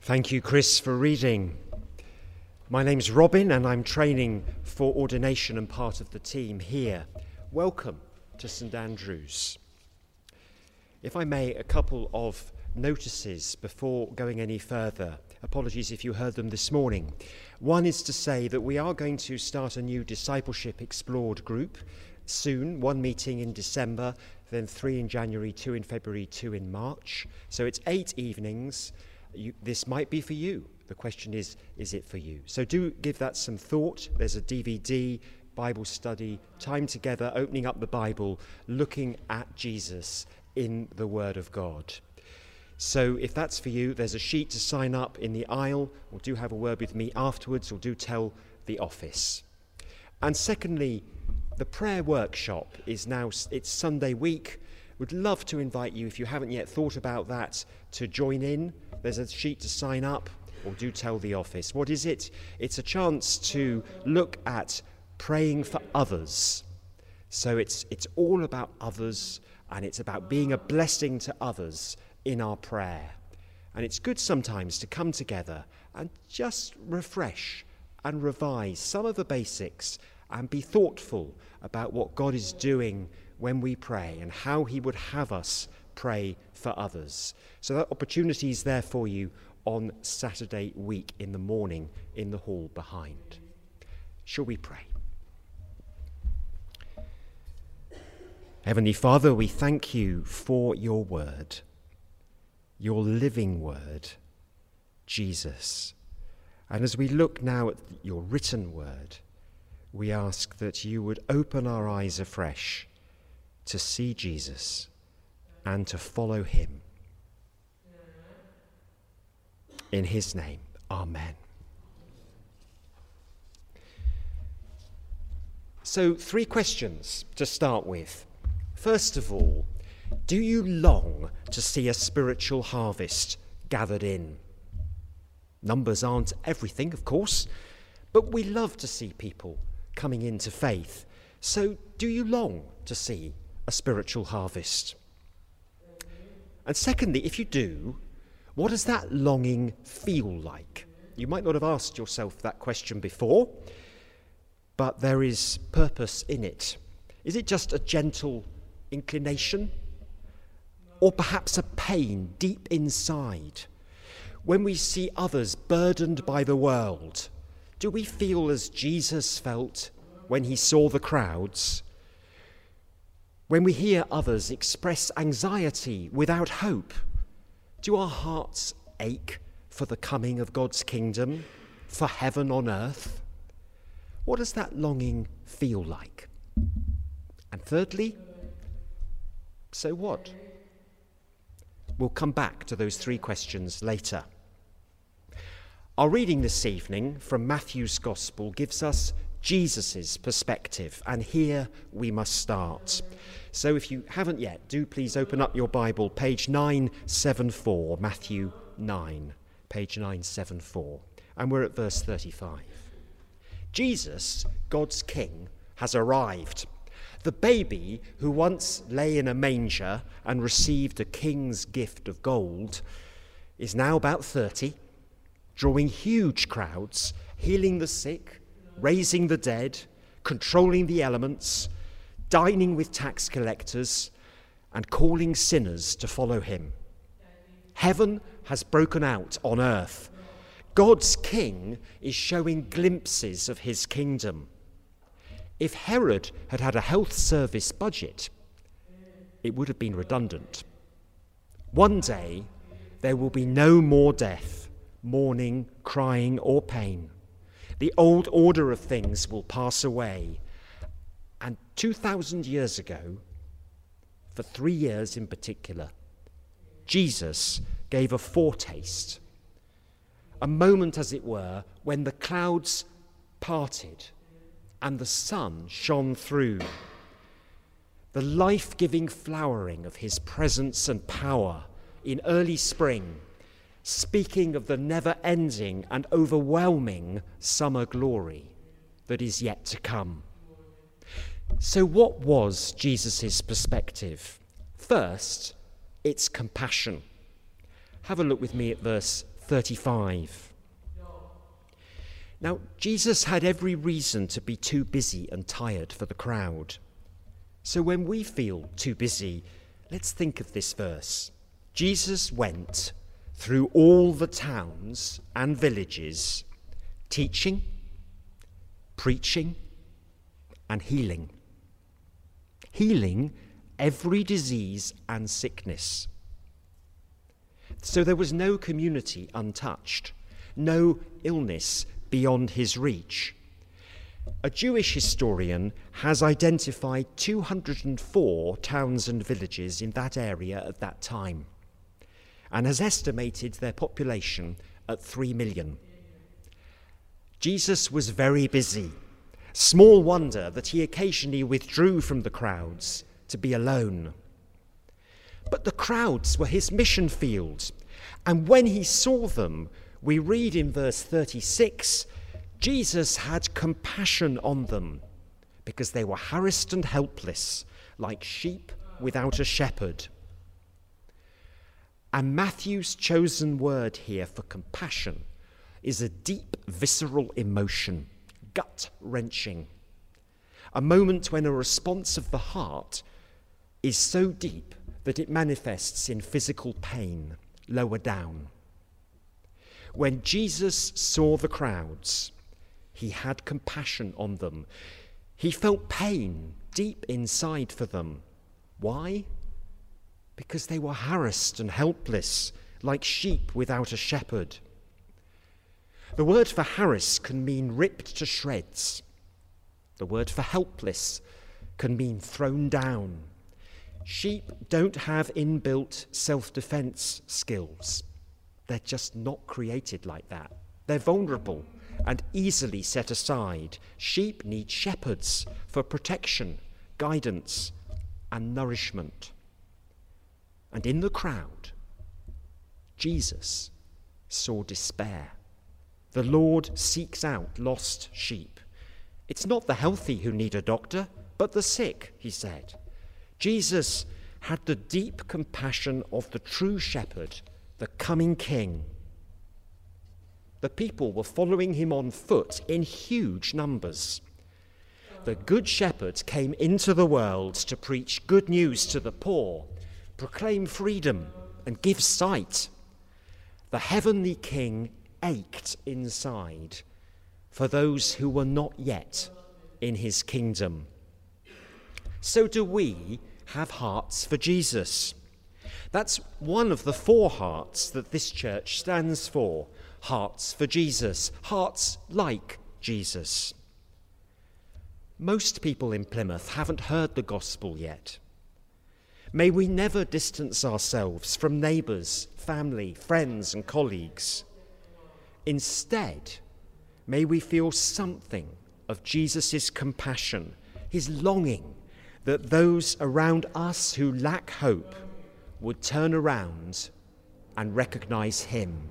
Thank you, Chris, for reading. My name's Robin and I'm training for ordination and part of the team here. Welcome to St Andrews. If I may, a couple of notices before going any further. Apologies if you heard them this morning. One is to say that we are going to start a new Discipleship Explored group soon, one meeting in December, then 3 in January, 2 in February, 2 in March. So it's 8 evenings. This might be for you. The question is it for you? So do give that some thought. There's a DVD, Bible study, time together, opening up the Bible, looking at Jesus in the Word of God. So if that's for you, there's a sheet to sign up in the aisle, or do have a word with me afterwards, or do tell the office. And secondly, the prayer workshop is now, it's Sunday week. Would love to invite you, if you haven't yet thought about that, to join in. There's a sheet to sign up, or do tell the office. What is it? It's a chance to look at praying for others. So it's all about others, and it's about being a blessing to others in our prayer. And it's good sometimes to come together and just refresh and revise some of the basics and be thoughtful about what God is doing when we pray and how he would have us pray for others. So that opportunity is there for you on Saturday week in the morning in the hall behind. Shall we pray? Heavenly Father, we thank you for your word, your living word, Jesus. And as we look now at your written word, we ask that you would open our eyes afresh to see Jesus and to follow him. In his name, amen. So 3 questions to start with. First of all, do you long to see a spiritual harvest gathered in? Numbers aren't everything, of course, but we love to see people coming into faith. So do you long to see a spiritual harvest? And secondly, if you do, what does that longing feel like? You might not have asked yourself that question before, but there is purpose in it. Is it just a gentle inclination? Or perhaps a pain deep inside? When we see others burdened by the world, do we feel as Jesus felt when he saw the crowds? When we hear others express anxiety without hope, do our hearts ache for the coming of God's kingdom, for heaven on earth? What does that longing feel like? And thirdly, so what? We'll come back to those 3 questions later. Our reading this evening from Matthew's Gospel gives us Jesus' perspective, and here we must start. So if you haven't yet, do please open up your Bible, page 974, Matthew 9, page 974, and we're at verse 35. Jesus, God's King, has arrived. The baby who once lay in a manger and received a king's gift of gold is now about 30, drawing huge crowds, healing the sick, raising the dead, controlling the elements, dining with tax collectors, and calling sinners to follow him. Heaven has broken out on earth. God's King is showing glimpses of his kingdom. If Herod had had a health service budget, it would have been redundant. One day, there will be no more death, mourning, crying, or pain. The old order of things will pass away. And 2,000 years ago, for 3 years in particular, Jesus gave a foretaste, a moment, as it were, when the clouds parted and the sun shone through. The life-giving flowering of his presence and power in early spring, speaking of the never-ending and overwhelming summer glory that is yet to come. So what was Jesus' perspective? First, it's compassion. Have a look with me at verse 35. Now, Jesus had every reason to be too busy and tired for the crowd. So when we feel too busy, let's think of this verse. Jesus went through all the towns and villages, teaching, preaching, and healing. Healing every disease and sickness. So there was no community untouched, no illness beyond his reach. A Jewish historian has identified 204 towns and villages in that area at that time, and has estimated their population at 3 million. Jesus was very busy. Small wonder that he occasionally withdrew from the crowds to be alone. But the crowds were his mission field, and when he saw them, we read in verse 36, Jesus had compassion on them because they were harassed and helpless, like sheep without a shepherd. And Matthew's chosen word here for compassion is a deep, visceral emotion, gut-wrenching, a moment when a response of the heart is so deep that it manifests in physical pain lower down. When Jesus saw the crowds, he had compassion on them. He felt pain deep inside for them. Why? Because they were harassed and helpless, like sheep without a shepherd. The word for harass can mean ripped to shreds. The word for helpless can mean thrown down. Sheep don't have inbuilt self-defense skills. They're just not created like that. They're vulnerable and easily set aside. Sheep need shepherds for protection, guidance, and nourishment. And in the crowd, Jesus saw despair. The Lord seeks out lost sheep. It's not the healthy who need a doctor, but the sick, he said. Jesus had the deep compassion of the true shepherd, the coming king. The people were following him on foot in huge numbers. The good shepherd came into the world to preach good news to the poor, proclaim freedom, and give sight. The heavenly king ached inside for those who were not yet in his kingdom. So do we have hearts for Jesus. That's one of the 4 hearts that this church stands for. Hearts for Jesus, hearts like Jesus. Most people in Plymouth haven't heard the gospel yet. May we never distance ourselves from neighbours, family, friends and colleagues. Instead, may we feel something of Jesus' compassion, his longing that those around us who lack hope would turn around and recognise him.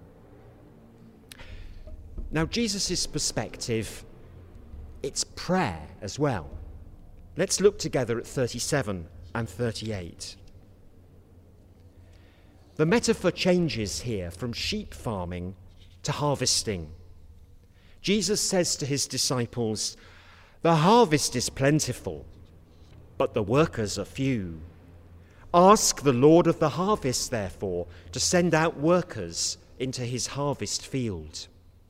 Now, Jesus' perspective, it's prayer as well. Let's look together at 37 and 38. The metaphor changes here from sheep farming to harvesting. Jesus says to his disciples, "The harvest is plentiful, but the workers are few. Ask the Lord of the harvest, therefore, to send out workers into his harvest field."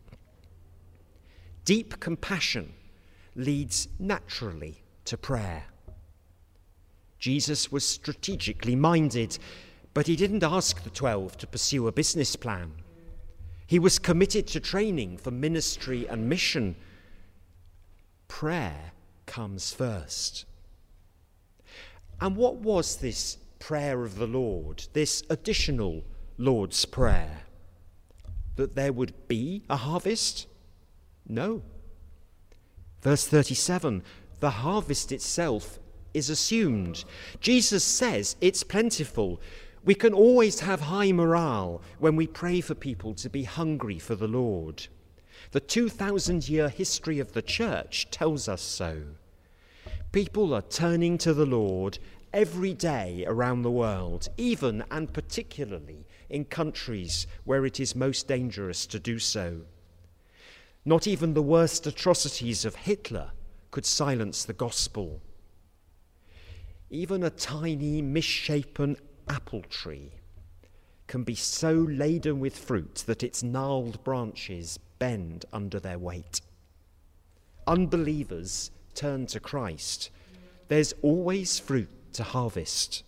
Deep compassion leads naturally to prayer. Jesus was strategically minded, but he didn't ask the 12 to pursue a business plan. He was committed to training for ministry and mission. Prayer comes first. And what was this prayer of the Lord, this additional Lord's Prayer? That there would be a harvest? No. Verse 37, the harvest itself is assumed. Jesus says it's plentiful. We can always have high morale when we pray for people to be hungry for the Lord. The 2,000-year history of the church tells us so. People are turning to the Lord every day around the world, even and particularly in countries where it is most dangerous to do so. Not even the worst atrocities of Hitler could silence the gospel. Even a tiny, misshapen apple tree can be so laden with fruit that its gnarled branches bend under their weight. Unbelievers turn to Christ. There's always fruit to harvest.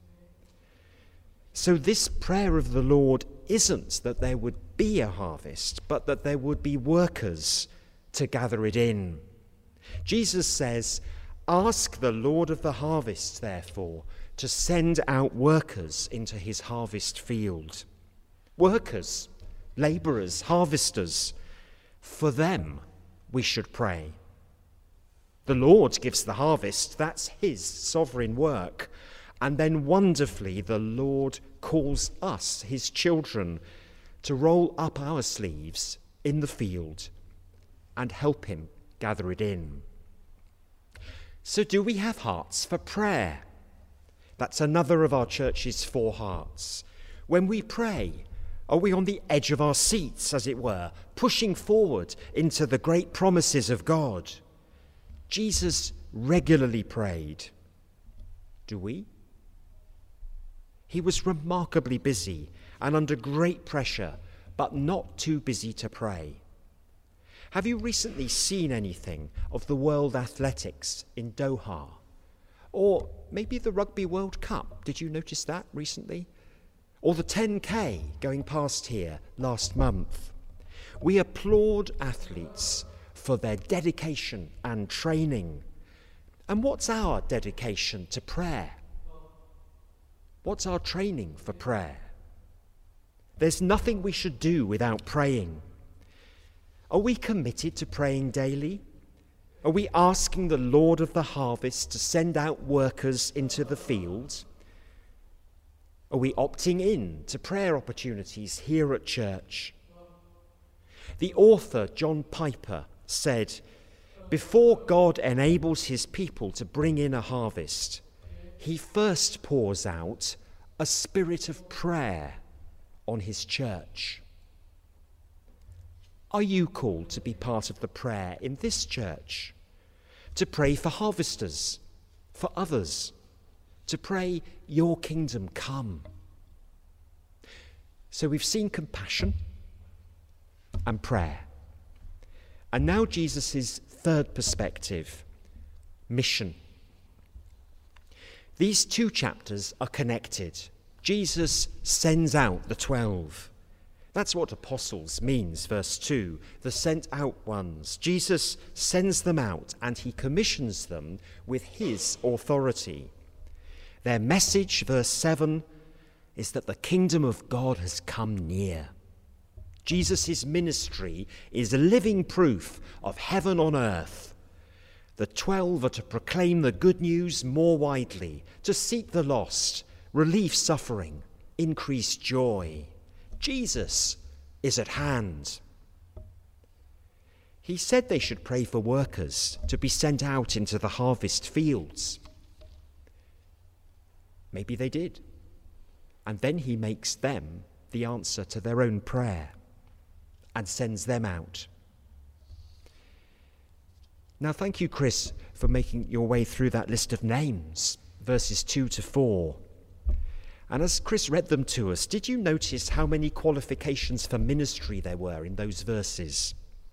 So this prayer of the Lord isn't that there would be a harvest, but that there would be workers to gather it in. Jesus says, "Ask the Lord of the harvest, therefore, to send out workers into his harvest field." Workers, labourers, harvesters. For them we should pray. The Lord gives the harvest, that's his sovereign work. And then wonderfully the Lord calls us, his children, to roll up our sleeves in the field and help him gather it in. So do we have hearts for prayer? That's another of our church's 4 hearts. When we pray, are we on the edge of our seats, as it were, pushing forward into the great promises of God? Jesus regularly prayed. Do we? He was remarkably busy and under great pressure, but not too busy to pray. Have you recently seen anything of the World Athletics in Doha? Or maybe the Rugby World Cup? Did you notice that recently? Or the 10K going past here last month? We applaud athletes for their dedication and training. And what's our dedication to prayer? What's our training for prayer? There's nothing we should do without praying. Are we committed to praying daily? Are we asking the Lord of the harvest to send out workers into the field? Are we opting in to prayer opportunities here at church? The author, John Piper, said, "Before God enables his people to bring in a harvest, he first pours out a spirit of prayer on his church." Are you called to be part of the prayer in this church? To pray for harvesters, for others, to pray, "Your kingdom come." So we've seen compassion and prayer. And now Jesus' third perspective, mission. These 2 chapters are connected. Jesus sends out the 12. That's what apostles means, verse 2, the sent out ones. Jesus sends them out and he commissions them with his authority. Their message, verse 7, is that the kingdom of God has come near. Jesus' ministry is living proof of heaven on earth. The 12 are to proclaim the good news more widely, to seek the lost, relieve suffering, increase joy. Jesus is at hand. He said they should pray for workers to be sent out into the harvest fields. Maybe they did. And then he makes them the answer to their own prayer and sends them out. Now, thank you, Chris, for making your way through that list of names, verses 2 to 4. And as Chris read them to us, did you notice how many qualifications for ministry there were in those verses?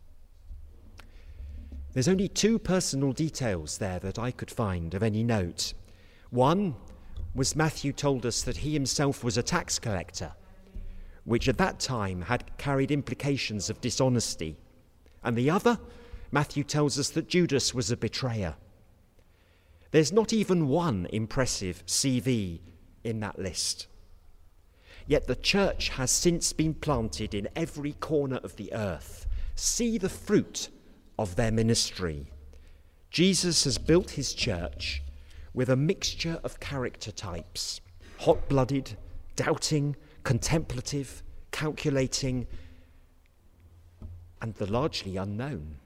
There's only 2 personal details there that I could find of any note. One was Matthew told us that he himself was a tax collector, which at that time had carried implications of dishonesty. And the other, Matthew tells us that Judas was a betrayer. There's not even one impressive CV in that list. Yet the church has since been planted in every corner of the earth. See the fruit of their ministry. Jesus has built his church with a mixture of character types: hot-blooded, doubting, contemplative, calculating, and the largely unknown.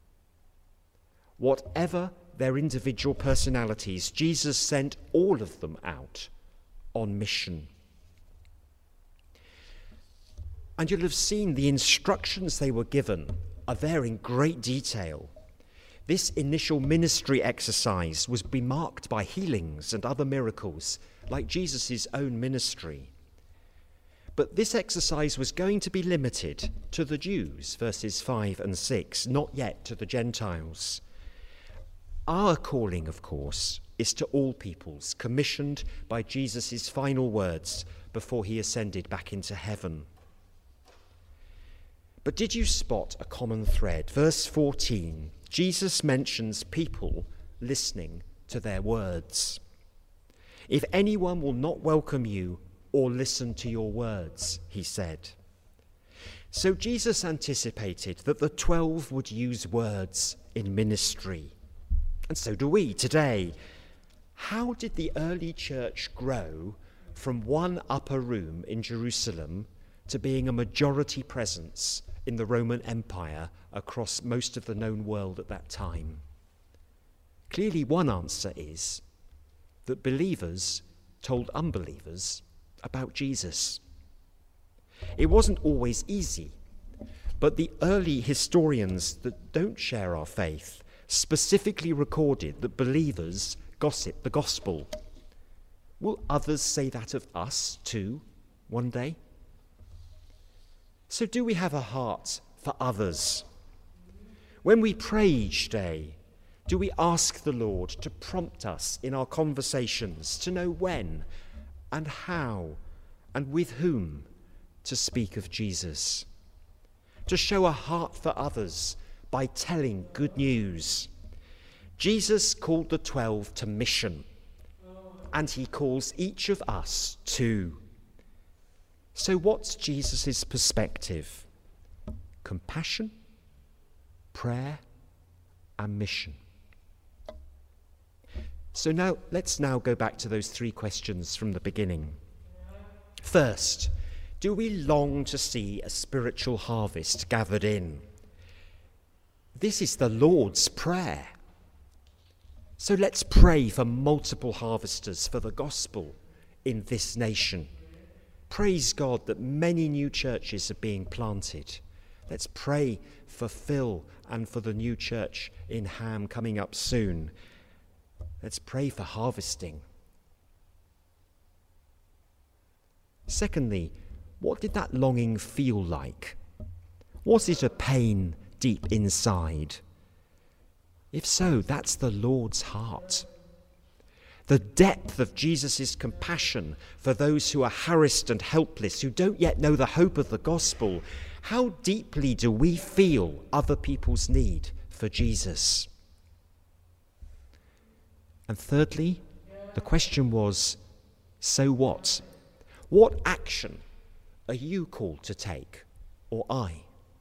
Whatever their individual personalities, Jesus sent all of them out on mission. And you'll have seen the instructions they were given are there in great detail. This initial ministry exercise was marked by healings and other miracles, like Jesus' own ministry. But this exercise was going to be limited to the Jews, verses 5 and 6, not yet to the Gentiles. Our calling, of course, is to all peoples, commissioned by Jesus' final words before he ascended back into heaven. But did you spot a common thread? Verse 14, Jesus mentions people listening to their words. If anyone will not welcome you or listen to your words, he said. So Jesus anticipated that the 12 would use words in ministry. And so do we today. How did the early church grow from one upper room in Jerusalem to being a majority presence in the Roman Empire across most of the known world at that time? Clearly, one answer is that believers told unbelievers about Jesus. It wasn't always easy, but the early historians that don't share our faith specifically recorded that believers gossip the gospel. Will others say that of us too one day? So do we have a heart for others? When we pray each day, do we ask the Lord to prompt us in our conversations to know when and how and with whom to speak of Jesus? To show a heart for others by telling good news. Jesus called the 12 to mission, and he calls each of us too. So what's Jesus' perspective? Compassion, prayer, and mission. So now let's go back to those 3 questions from the beginning. First, do we long to see a spiritual harvest gathered in? This is the Lord's Prayer. So let's pray for multiple harvesters for the gospel in this nation. Praise God that many new churches are being planted. Let's pray for Phil and for the new church in Ham coming up soon. Let's pray for harvesting. Secondly, what did that longing feel like? Was it a pain deep inside? If so, that's the Lord's heart. The depth of Jesus' compassion for those who are harassed and helpless, who don't yet know the hope of the gospel. How deeply do we feel other people's need for Jesus? And thirdly, the question was, so what? What action are you called to take, or I?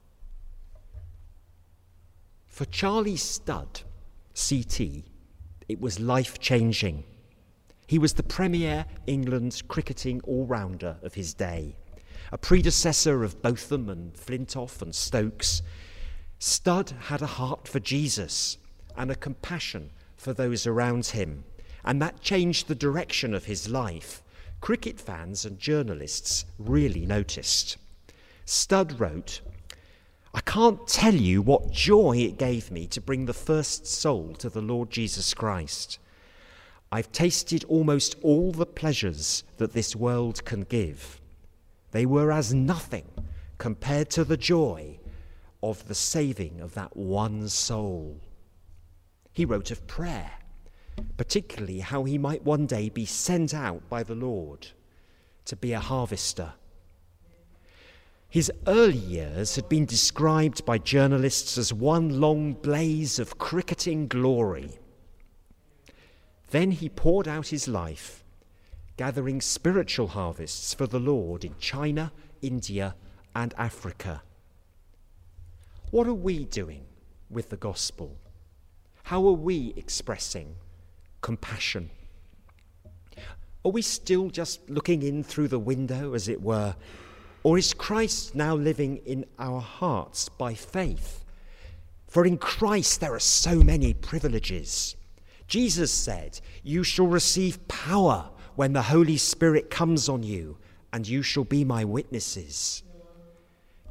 For Charlie Studd, CT, it was life-changing. He was the premier England cricketing all-rounder of his day, a predecessor of Botham and Flintoff and Stokes. Studd had a heart for Jesus and a compassion for those around him, and that changed the direction of his life. Cricket fans and journalists really noticed. Studd wrote, "I can't tell you what joy it gave me to bring the first soul to the Lord Jesus Christ. I've tasted almost all the pleasures that this world can give. They were as nothing compared to the joy of the saving of that one soul." He wrote of prayer, particularly how he might one day be sent out by the Lord to be a harvester. His early years had been described by journalists as one long blaze of cricketing glory. Then he poured out his life, gathering spiritual harvests for the Lord in China, India, and Africa. What are we doing with the gospel? How are we expressing compassion? Are we still just looking in through the window, as it were? Or is Christ now living in our hearts by faith? For in Christ there are so many privileges. Jesus said, "You shall receive power when the Holy Spirit comes on you, and you shall be my witnesses."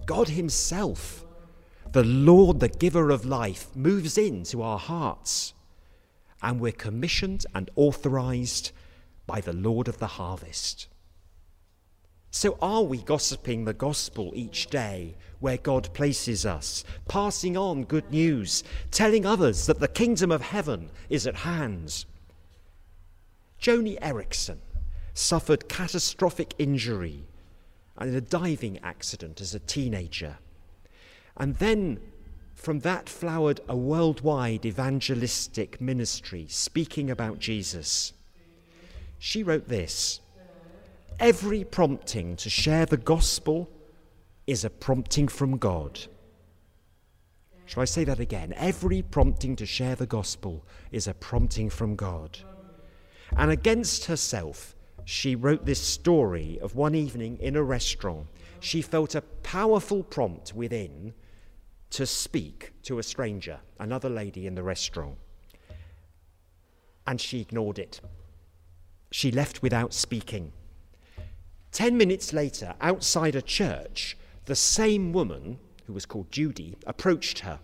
God himself, the Lord, the giver of life, moves into our hearts, and we're commissioned and authorized by the Lord of the harvest. So are we gossiping the gospel each day where God places us, passing on good news, telling others that the kingdom of heaven is at hand? Joni Eareckson suffered catastrophic injury in a diving accident as a teenager. And then from that flowered a worldwide evangelistic ministry speaking about Jesus. She wrote this: "Every prompting to share the gospel is a prompting from God." Shall I say that again? Every prompting to share the gospel is a prompting from God. And against herself, she wrote this story of one evening in a restaurant. She felt a powerful prompt within to speak to a stranger, another lady in the restaurant. And she ignored it. She left without speaking. 10 minutes later, outside a church, the same woman, who was called Judy, approached her.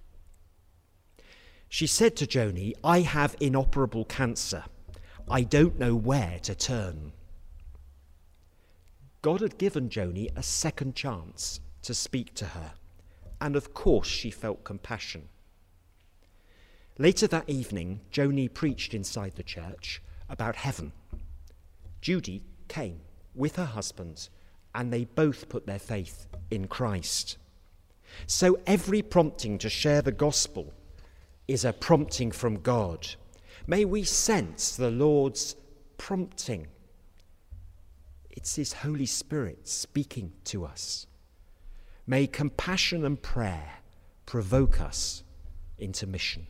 She said to Joni, "I have inoperable cancer. I don't know where to turn." God had given Joni a second chance to speak to her, and of course she felt compassion. Later that evening, Joni preached inside the church about heaven. Judy came with her husband, and they both put their faith in Christ. So every prompting to share the gospel is a prompting from God. May we sense the Lord's prompting. It's his Holy Spirit speaking to us. May compassion and prayer provoke us into mission.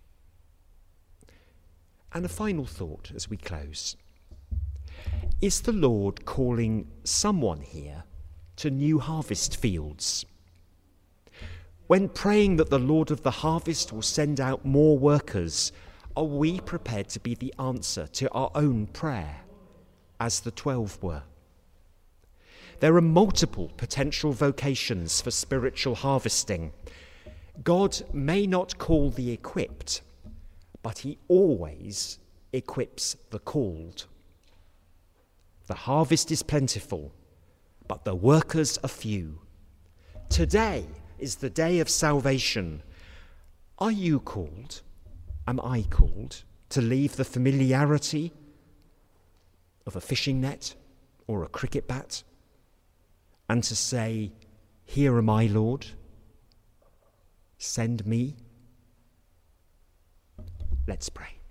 And a final thought as we close. Is the Lord calling someone here to new harvest fields? When praying that the Lord of the harvest will send out more workers, are we prepared to be the answer to our own prayer, as the 12 were? There are multiple potential vocations for spiritual harvesting. God may not call the equipped, but he always equips the called. The harvest is plentiful, but the workers are few. Today is the day of salvation. Are you called? Am I called to leave the familiarity of a fishing net or a cricket bat and to say, "Here am I, Lord, send me"? Let's pray.